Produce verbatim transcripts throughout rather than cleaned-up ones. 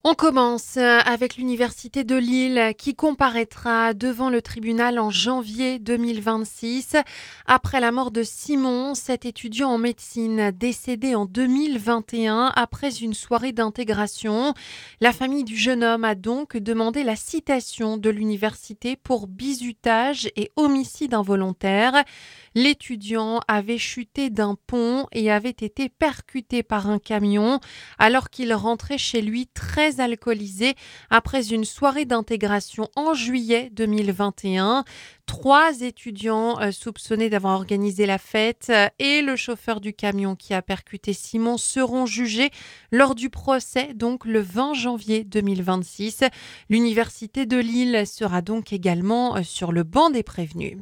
On commence avec l'Université de Lille qui comparaîtra devant le tribunal en janvier deux mille vingt-six après la mort de Simon, cet étudiant en médecine décédé en deux mille vingt et un après une soirée d'intégration. La famille du jeune homme a donc demandé la citation de l'université pour bizutage et homicide involontaire. L'étudiant avait chuté d'un pont et avait été percuté par un camion alors qu'il rentrait chez lui très alcoolisé après une soirée d'intégration en juillet deux mille vingt et un. Trois étudiants euh, soupçonnés d'avoir organisé la fête euh, et le chauffeur du camion qui a percuté Simon seront jugés lors du procès, donc le vingt janvier deux mille vingt-six. L'Université de Lille sera donc également euh, sur le banc des prévenus.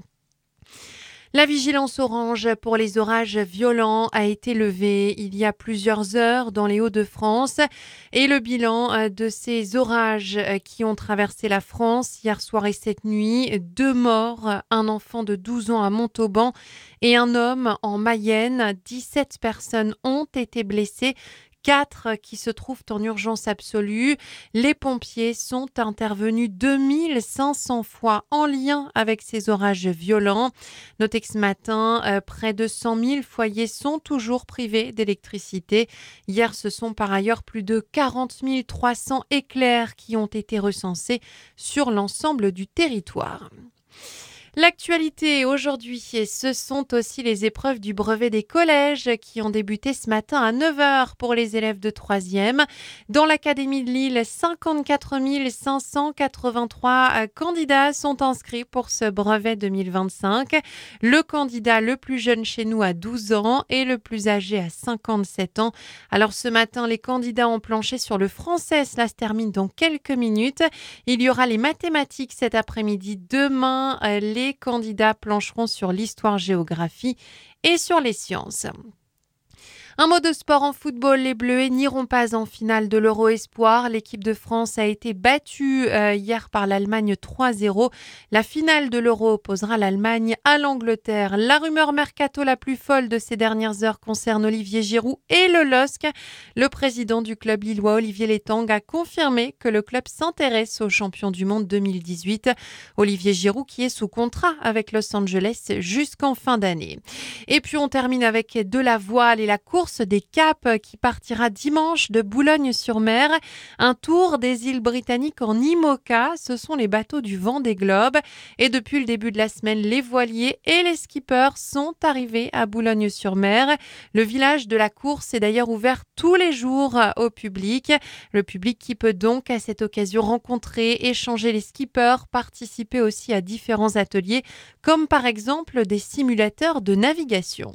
La vigilance orange pour les orages violents a été levée il y a plusieurs heures dans les Hauts-de-France et le bilan de ces orages qui ont traversé la France hier soir et cette nuit, deux morts, un enfant de douze ans à Montauban et un homme en Mayenne. dix-sept personnes ont été blessées. Quatre qui se trouvent en urgence absolue. Les pompiers sont intervenus deux mille cinq cents fois en lien avec ces orages violents. Notez que ce matin, euh, près de cent mille foyers sont toujours privés d'électricité. Hier, ce sont par ailleurs plus de quarante mille trois cents éclairs qui ont été recensés sur l'ensemble du territoire. L'actualité aujourd'hui, ce sont aussi les épreuves du brevet des collèges qui ont débuté ce matin à neuf heures pour les élèves de troisième. Dans l'Académie de Lille, cinquante-quatre mille cinq cent quatre-vingt-trois candidats sont inscrits pour ce brevet deux mille vingt-cinq. Le candidat le plus jeune chez nous a douze ans et le plus âgé a cinquante-sept ans. Alors ce matin, les candidats ont planché sur le français. Cela se termine dans quelques minutes. Il y aura les mathématiques cet après-midi. Demain, les Les candidats plancheront sur l'histoire-géographie et sur les sciences. Un mot de sport en football, les Bleus n'iront pas en finale de l'Euro Espoir. L'équipe de France a été battue euh, hier par l'Allemagne trois zéro. La finale de l'Euro opposera l'Allemagne à l'Angleterre. La rumeur mercato la plus folle de ces dernières heures concerne Olivier Giroud et le L O S C. Le président du club lillois, Olivier Létang, a confirmé que le club s'intéresse aux champions du monde deux mille dix-huit. Olivier Giroud qui est sous contrat avec Los Angeles jusqu'en fin d'année. Et puis on termine avec de la voile et la course des Caps qui partira dimanche de Boulogne-sur-Mer. Un tour des îles britanniques en IMOCA, ce sont les bateaux du Vendée Globe. Et depuis le début de la semaine, les voiliers et les skippers sont arrivés à Boulogne-sur-Mer. Le village de la course est d'ailleurs ouvert tous les jours au public. Le public qui peut donc à cette occasion rencontrer, échanger les skippers, participer aussi à différents ateliers, comme par exemple des simulateurs de navigation.